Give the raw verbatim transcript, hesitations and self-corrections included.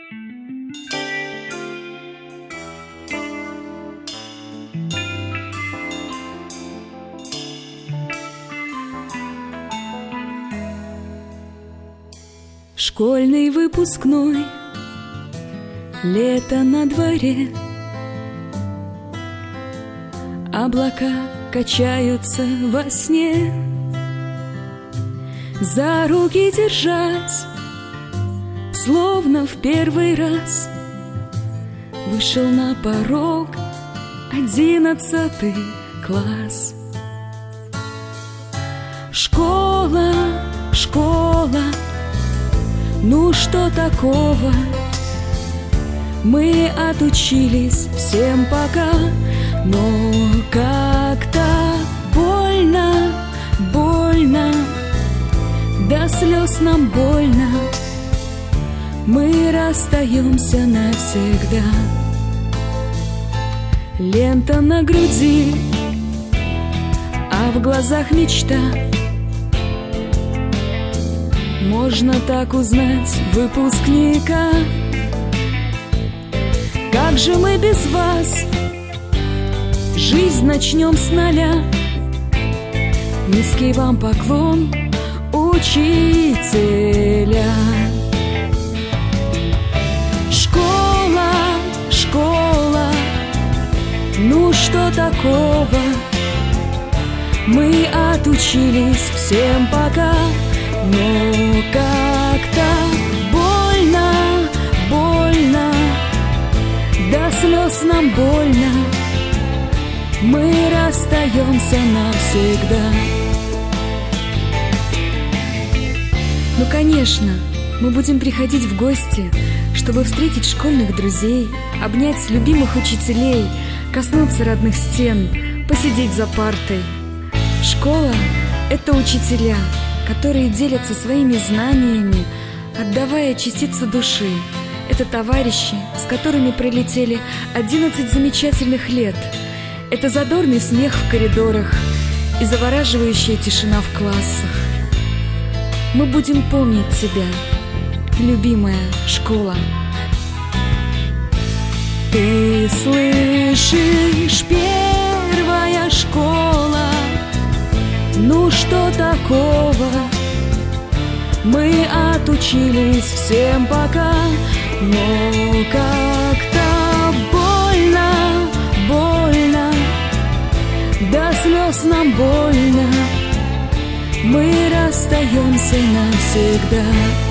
Школьный выпускной, лето на дворе, облака качаются во сне. За руки держась, словно в первый раз, вышел на порог одиннадцатый класс. Школа, школа, ну что такого? Мы отучились всем пока, но как-то больно, больно, до слез нам больно. Мы расстаемся навсегда. Лента на груди, а в глазах мечта. Можно так узнать выпускника. Как же мы без вас жизнь начнем с нуля? Низкий вам поклон, учителя. Школа, школа, ну что такого? Мы отучились всем пока, но как-то больно, больно, до слез нам больно. Мы расстаемся навсегда. Ну, конечно, мы будем приходить в гости, чтобы встретить школьных друзей, обнять любимых учителей, коснуться родных стен, посидеть за партой. Школа — это учителя, которые делятся своими знаниями, отдавая частицу души. Это товарищи, с которыми пролетели одиннадцать замечательных лет. Это задорный смех в коридорах и завораживающая тишина в классах. Мы будем помнить тебя, любимая школа. Ты слышишь, первая школа, ну что такого? Мы отучились всем пока, но как-то больно, больно, до слез нам больно. Мы расстаемся навсегда.